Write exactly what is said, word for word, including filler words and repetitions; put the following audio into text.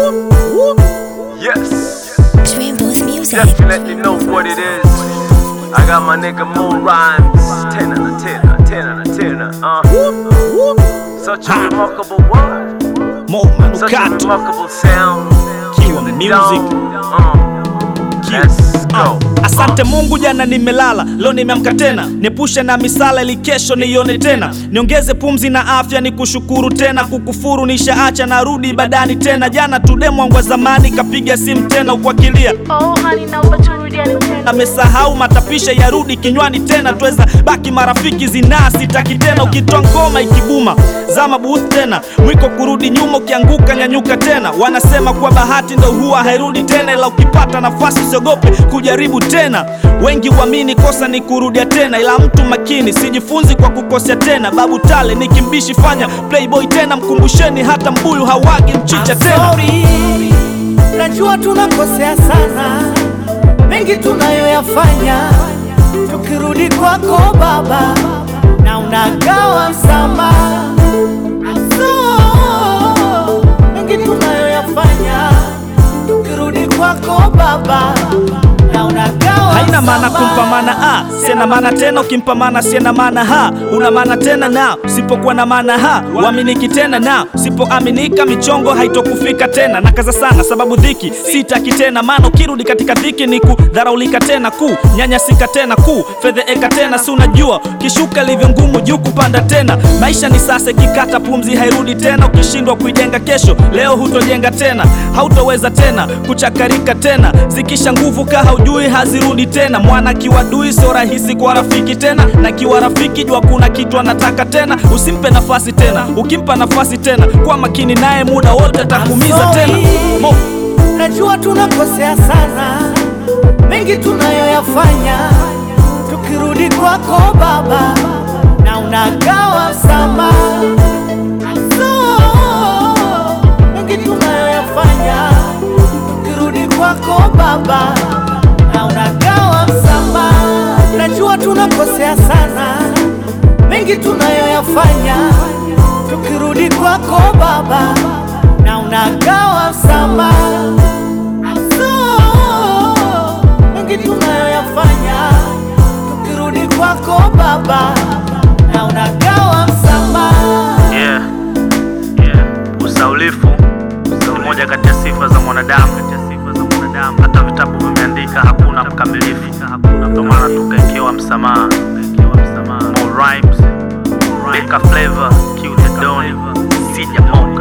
Yes, Dreamboys Music. definitely know what it is. I got my nigga Mo Rhymes, ten on a ten, a ten on a ten, uh. Such a remarkable word, Mo such a Manukato, remarkable sound. Kiwa The Music. dome, uh. Let's go. Asante Mungu, jana nimelala, leo nimeamka tena. Niepushe na misala ili kesho nione tena. Niongeze pumzi na afya ni kushukuru tena. Kukufuru nishaacha narudi badani tena. Jana tudemu wangu wa zamani kapiga simu tena ukwakilia. Oh honey, naomba turudiane tena. Amesahau matapisha yarudi kinywani tena. Tweza baki marafiki zinaa sitaki tena. Ukitoa ngoma ikibuma zama booth tena. Mwiko kurudi nyuma ukianguka nyanyuka tena. Wanasema kwa bahati ndo huwa hairudi tena. Ila ukipata nafasi usiogope kujaribu tena. Wengi waamini kosa ni kurudia tena. Ila mtu makini sijifunzi kwa kukosea tena. Babu Tale nikimbishi fanya playboy tena. Mkumbusheni hata mbuyu hawagi mchicha tena. Sorry, najua tunakosea sana, mengi tunayoyafanya. Tukirudi kwako Baba na unagawa msamaha. So, mengi tunayoyafanya. Tukirudi kwako Baba na unagawa haina maana kumpa maana a sina maana tena. Ukimpa maana sina maana ha una maana tena. Na usipokuwa na maana ha uaminiki tena. Na usipoaminika michongo haitokufika tena. Na kaza sana sababu dhiki sitaki tena. Maana ukirudi katika dhiki ni kudharaulika tena. Ku nyanyasika tena, ku fedheeka tena. Si unajua kishuka livyo ngumu juu kupanda tena. Maisha ni sasa, kikata pumzi hairudi tena. Ukishindwa kuijenga kesho, leo hutojenga tena. Hautoweza tena kuchakarika tena. Zikisha nguvu ka haujui hazirudi tena. Mwana kiwadui sio rahisi kwa rafiki tena. Na kiwa rafiki jua kuna kitu anataka tena. Usimpe nafasi tena, ukimpa nafasi tena kwa makini naye muda wote atakumiza tena. Mo. Najua tunakosea sana, mengi tunayoyafanya. Tukirudi kwako Baba na unagawa msamaha. So, mengi tunayoyafanya. Tukirudi kwako Baba na unagawa msamaha. Najua tunakosea sana, mengi tunayoyafanya. Tukirudi kwako Baba na unagawa msamaha. So, mengi tunayoyafanya. Tukirudi kwako Baba na unagawa msamaha. Yeah, yeah. Usaulifu ni moja kati ya sifa za mwanadamu. Hata vitabu vimeandika hakuna mkamilifu. Ndio maana tukaekewa msamaha. Mo Rhymes, Beka Flavor, Q the Don, Sija Mo.